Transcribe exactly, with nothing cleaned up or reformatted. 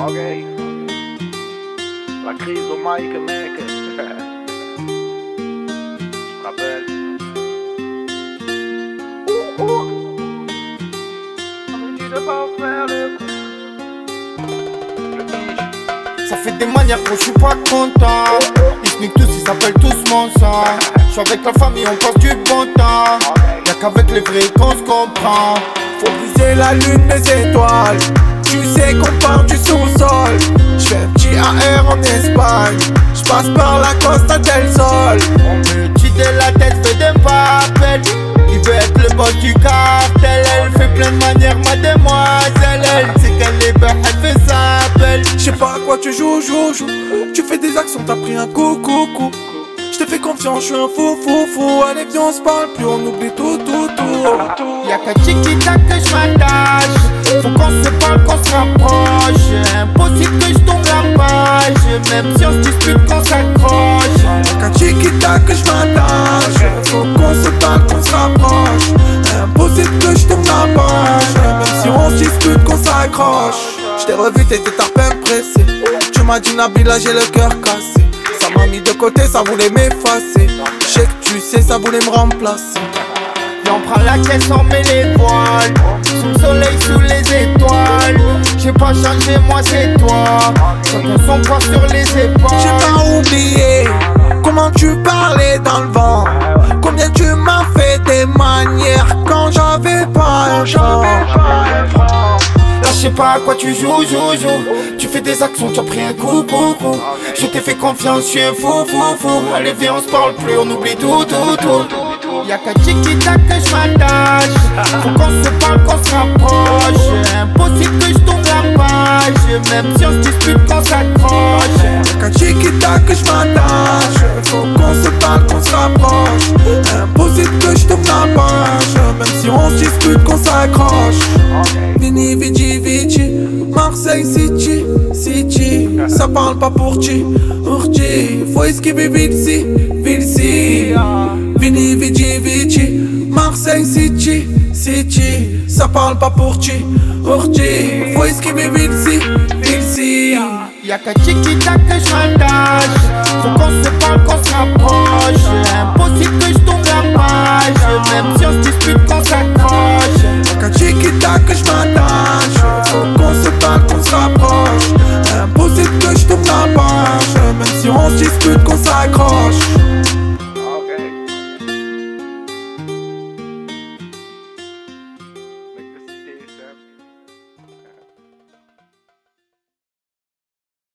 Ok. La crise au Mike, mec. Je te rappelle. Ouh, ouh. On me dit de pas faire le coup. Le biche. Ça fait des manières que je suis pas content. Ils sniquent tous, ils s'appellent tous mon sang. Je suis avec la famille, on passe du bon temps. Y'a qu'avec les vrais qu'on se comprend. Faut viser la lune, les étoiles. Tu sais qu'on part du sous-sol. J'fais un petit A R en Espagne. J'passe par la Costa del Sol. On me tue de la tête, fait des papels. Il veut être le boss du cartel. Elle fait plein de manières, ma demoiselle. Elle sait qu'elle est belle, elle fait sa belle. J'sais pas à quoi tu joues, joues, joues. Tu fais des actions, t'as pris un coup, coup, coup. J'te fais confiance, j'suis un fou, fou, fou. Allez viens on se parle plus, on oublie tout, tout, tout. Y'a qu'à Chiquita que j'm'attache. Faut qu'on se parle, qu'on se rapproche. Impossible que j'tombe la page. Même si on se dispute, qu'on s'accroche. Y'a qu'à Chiquita que j'm'attache. Faut qu'on se parle, qu'on se rapproche. Impossible que j'tombe la page. Même si on se dispute, qu'on s'accroche. J't'ai revu, t'étais à peine pressé. Tu m'as dit Nabila, j'ai le cœur cassé. Ça m'a mis de côté, ça voulait m'effacer. J'sais que tu sais, ça voulait me remplacer. Viens on prend la caisse, on met les voiles. Sous le soleil, sous les étoiles. J'ai pas changé, moi c'est toi. Chacun son poids sur les épaules. J'ai pas oublié comment tu parlais dans le vent. Combien tu m'as fait des manières quand j'avais pas un genre. Là je sais pas à quoi tu joues, joues, joues. Tu fais des actions, tu as pris un coup, coup, coup. Je t'ai fait confiance, je suis un fou, fou, fou. Allez viens on se parle plus, on oublie tout, tout, tout. Y'a qu'à Chiquita que j'm'attache. Faut qu'on se parle, qu'on se rapproche. Impossible que j'tombe la page. Même si on se dispute, qu'on s'accroche. Y'a qu'à Chiquita que j'm'attache. Faut qu'on se parle, qu'on se rapproche. Impossible que j'tombe la page. Même si on se dispute, qu'on s'accroche. Vini, Vici, Vici, Marseille City, City. Ça parle pas pour ti, pour ti. Faut esquiver Vilsi, Vilsi. Vini, Vici, Vici, Marseille City, City. Ça parle pas pour ti, pour ti. Faut esquiver Vilsi, Vilsi. Y'a qu'à Chiquita que j'm'attache. Faut qu'on se parle, qu'on se rapproche. Impossible que j'tombe la page. Même si on se dispute, qu'on s'accroche. Y'a qu'à Chiquita que j'm'attache.